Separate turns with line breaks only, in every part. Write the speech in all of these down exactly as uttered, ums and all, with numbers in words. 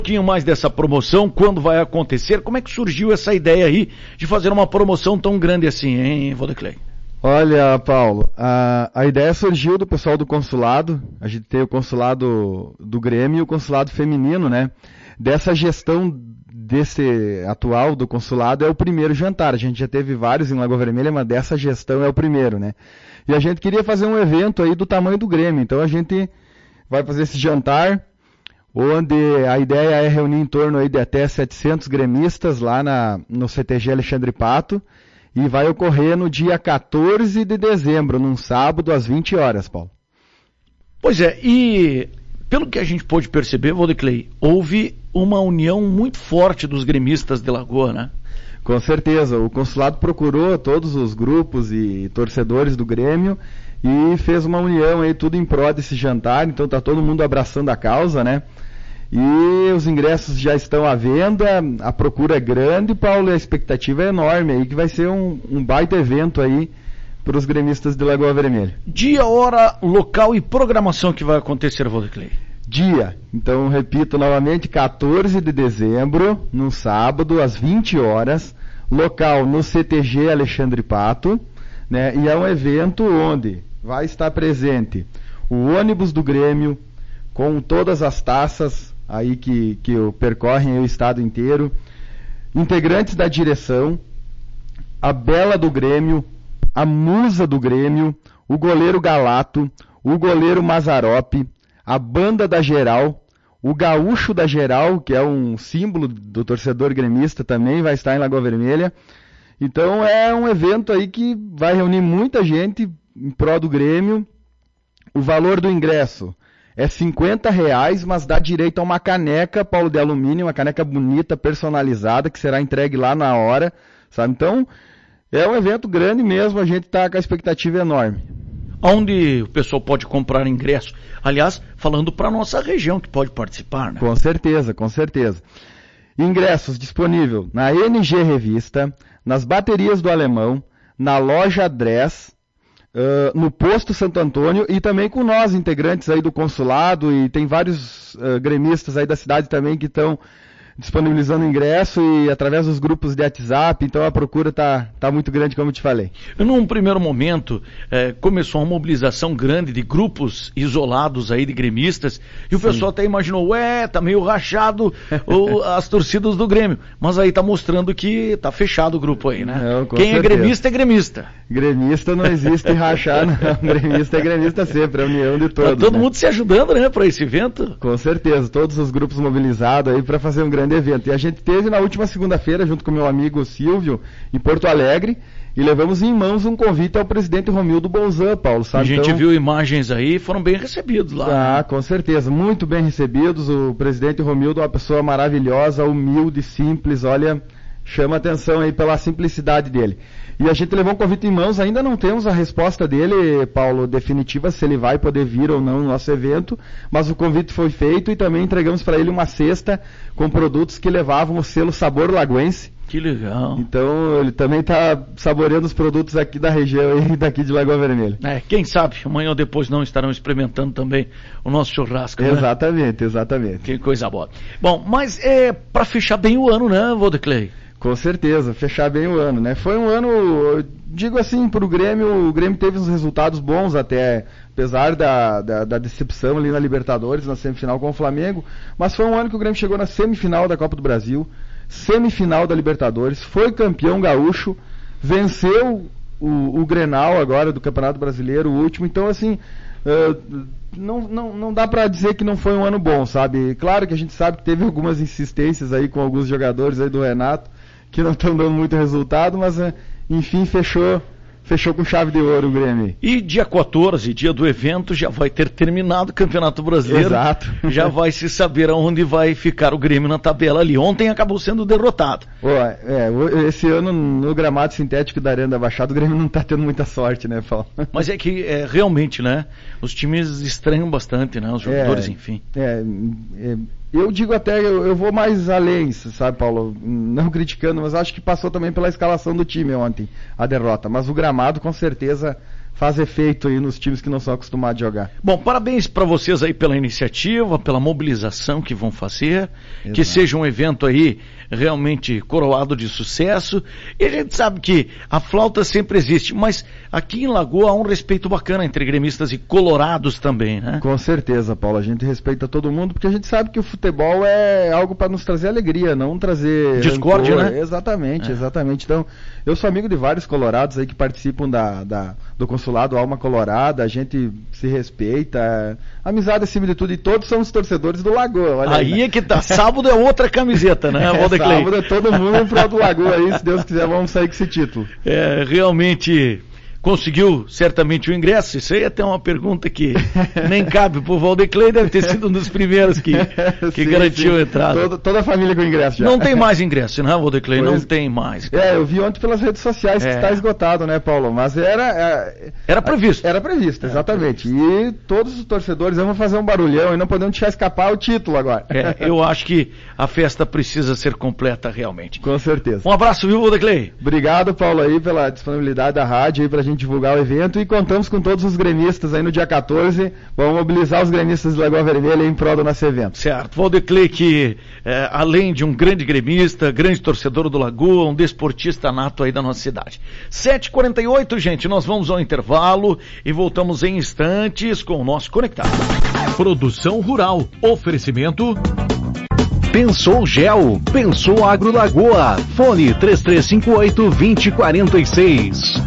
Um pouquinho mais dessa promoção, quando vai acontecer, como é que surgiu essa ideia aí de fazer uma promoção tão grande assim, hein, Valdeclei?
Olha, Paulo, a, a ideia surgiu do pessoal do consulado, a gente tem o consulado do Grêmio e o consulado feminino, né? Dessa gestão desse atual do consulado é o primeiro jantar, a gente já teve vários em Lagoa Vermelha, mas dessa gestão é o primeiro, né? E a gente queria fazer um evento aí do tamanho do Grêmio, então a gente vai fazer esse jantar, onde a ideia é reunir em torno aí de até setecentos gremistas lá na, no C T G Alexandre Pato, e vai ocorrer no dia quatorze de dezembro, num sábado, às vinte horas, Paulo.
Pois é, e pelo que a gente pôde perceber, Valdeclei, houve uma união muito forte dos gremistas de Lagoa, né?
Com certeza, o consulado procurou todos os grupos e torcedores do Grêmio e fez uma união aí, tudo em prol desse jantar, então tá todo mundo abraçando a causa, né? E os ingressos já estão à venda, a procura é grande, Paulo, e a expectativa é enorme aí, que vai ser um, um baita evento aí para os gremistas de Lagoa Vermelha.
Dia, hora, local e programação que vai acontecer, Valdeclei?
Dia, então repito novamente, quatorze de dezembro, no sábado, às vinte horas, local no C T G Alexandre Pato, né? E é um evento onde vai estar presente o ônibus do Grêmio, com todas as taças aí que, que percorrem o estado inteiro, integrantes da direção, a Bela do Grêmio, a Musa do Grêmio, o goleiro Galato, o goleiro Mazarope, a banda da Geral, o gaúcho da Geral, que é um símbolo do torcedor gremista, também vai estar em Lagoa Vermelha. Então é um evento aí que vai reunir muita gente em prol do Grêmio. O valor do ingresso é cinquenta reais, mas dá direito a uma caneca, Paulo, de alumínio, uma caneca bonita, personalizada, que será entregue lá na hora, sabe? Então, é um evento grande mesmo, a gente está com a expectativa enorme.
Onde o pessoal pode comprar ingresso? Aliás, falando para a nossa região que pode participar, né?
Com certeza, com certeza. Ingressos disponível na N G Revista, nas baterias do Alemão, na loja Dress, Uh, no posto Santo Antônio e também com nós, integrantes aí do consulado, e tem vários uh, gremistas aí da cidade também que estão disponibilizando ingresso e através dos grupos de WhatsApp, então a procura está tá muito grande, como eu te falei.
Num primeiro momento, eh, começou uma mobilização grande de grupos isolados aí de gremistas, e o Sim. pessoal até imaginou, ué, tá meio rachado o, as torcidas do Grêmio, mas aí tá mostrando que tá fechado o grupo aí, né?
Não,
Quem certeza. é gremista é gremista.
Gremista não existe rachar, não. Gremista é gremista sempre, é a união de todos. Tá
todo
né?
mundo se ajudando, né, para esse evento?
Com certeza, todos os grupos mobilizados aí para fazer um grande evento. E a gente teve na última segunda-feira, junto com meu amigo Silvio, em Porto Alegre, e levamos em mãos um convite ao presidente Romildo Bolzan, Paulo, sabe?
A gente
então,
viu imagens aí, foram bem recebidos lá.
Ah, né? Com certeza, muito bem recebidos. O presidente Romildo é uma pessoa maravilhosa, humilde, simples, olha, chama atenção aí pela simplicidade dele. E a gente levou um convite em mãos, ainda não temos a resposta dele, Paulo, definitiva, se ele vai poder vir ou não no nosso evento, mas o convite foi feito e também entregamos para ele uma cesta com produtos que levavam o selo Sabor Lagoense.
Que legal.
Então ele também está saboreando os produtos aqui da região e daqui de Lagoa Vermelha.
É, quem sabe amanhã ou depois não estarão experimentando também o nosso churrasco, né?
Exatamente, exatamente.
Que coisa boa. Bom, mas é para fechar bem o ano, né, Valdeclei?
Com certeza, fechar bem o ano, né? Foi um ano, eu digo assim, para o Grêmio, o Grêmio teve uns resultados bons até, apesar da, da, da decepção ali na Libertadores, na semifinal com o Flamengo, mas foi um ano que o Grêmio chegou na semifinal da Copa do Brasil, semifinal da Libertadores, foi campeão gaúcho, venceu o, o Grenal agora do Campeonato Brasileiro, o último, então assim, uh, não, não, não dá pra dizer que não foi um ano bom, sabe? Claro que a gente sabe que teve algumas insistências aí com alguns jogadores aí do Renato, que não estão dando muito resultado, mas enfim, fechou, fechou com chave de ouro o Grêmio.
E dia quatorze, dia do evento, já vai ter terminado o Campeonato Brasileiro.
Exato.
Já vai se saber aonde vai ficar o Grêmio na tabela ali. Ontem acabou sendo derrotado.
Pô, é, esse ano no gramado sintético da Arena da Baixada o Grêmio não está tendo muita sorte, né, Paulo?
Mas é que é, realmente, né, os times estranham bastante, né, os jogadores,
é,
enfim.
É, é, eu digo até, eu, eu vou mais além, sabe, Paulo? Não criticando, mas acho que passou também pela escalação do time ontem, a derrota. Mas o gramado, com certeza, faz efeito aí nos times que não são acostumados a jogar.
Bom, parabéns para vocês aí pela iniciativa, pela mobilização que vão fazer, Exato. Que seja um evento aí realmente coroado de sucesso. E a gente sabe que a flauta sempre existe, mas aqui em Lagoa há um respeito bacana entre gremistas e colorados também, né?
Com certeza, Paulo, a gente respeita todo mundo, porque a gente sabe que o futebol é algo para nos trazer alegria, não trazer
discórdia, né?
Exatamente,
é.
exatamente. Então, eu sou amigo de vários colorados aí que participam da, da, do consulado Alma Colorada, a gente se respeita, amizade acima de tudo, e todos somos torcedores do Lagoa. Olha
aí,
aí né?
É que tá, sábado é outra camiseta, né,
é, sábado é todo mundo pro do Lagoa aí, se Deus quiser vamos sair com esse título.
É, realmente... Conseguiu certamente o ingresso? Isso aí é até uma pergunta que nem cabe pro Valdeclei, deve ter sido um dos primeiros que, que sim, garantiu sim. a entrada.
Toda, toda a família com ingresso já.
Não tem mais ingresso, né, Valdeclei? Não tem mais. Cara.
É, eu vi ontem pelas redes sociais é. que está esgotado, né, Paulo? Mas era... É,
era previsto.
Era previsto, exatamente. Era previsto. E todos os torcedores vão fazer um barulhão e não podemos deixar escapar o título agora.
É, eu acho que a festa precisa ser completa realmente.
Com certeza.
Um abraço, viu, Valdeclei?
Obrigado, Paulo, aí pela disponibilidade da rádio aí pra gente divulgar o evento e contamos com todos os gremistas aí no dia quatorze, vamos mobilizar os gremistas de Lagoa Vermelha em prol do nosso evento.
Certo, Valdeclei que é, além de um grande gremista, grande torcedor do Lagoa, um desportista nato aí da nossa cidade. sete e quarenta e oito, gente, nós vamos ao intervalo e voltamos em instantes com o nosso Conectado.
Produção Rural, oferecimento... Pensou Gel, Pensou Agro Lagoa, fone três três cinco oito, dois zero quatro seis.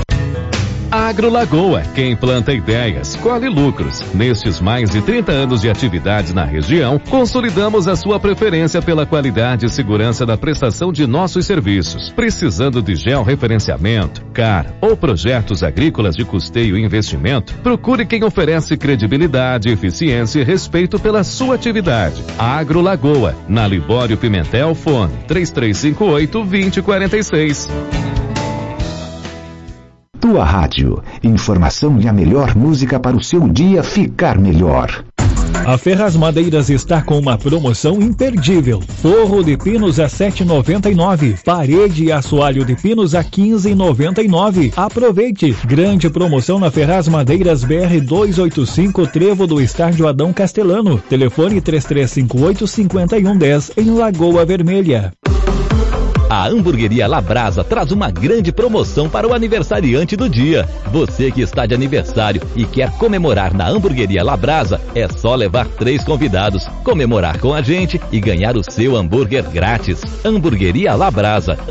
Agro Lagoa, quem planta ideias, colhe lucros. Nestes mais de trinta anos de atividades na região, consolidamos a sua preferência pela qualidade e segurança da prestação de nossos serviços. Precisando de georreferenciamento, C A R ou projetos agrícolas de custeio e investimento, procure quem oferece credibilidade, eficiência e respeito pela sua atividade. Agro Lagoa, na Libório Pimentel, fone três três cinco oito, dois zero quatro seis.
Tua Rádio. Informação e a melhor música para o seu dia ficar melhor.
A Ferraz Madeiras está com uma promoção imperdível. Forro de pinos a sete reais e noventa e nove centavos. Parede e assoalho de pinos a quinze reais e noventa e nove centavos. Aproveite! Grande promoção na Ferraz Madeiras B R duzentos e oitenta e cinco, Trevo do Estádio Adão Castelano. Telefone três três cinco oito, cinco um um zero em Lagoa Vermelha.
A Hamburgueria Labrasa traz uma grande promoção para o aniversariante do dia. Você que está de aniversário e quer comemorar na Hamburgueria Labrasa, é só levar três convidados, comemorar com a gente e ganhar o seu hambúrguer grátis. Hamburgueria Labrasa.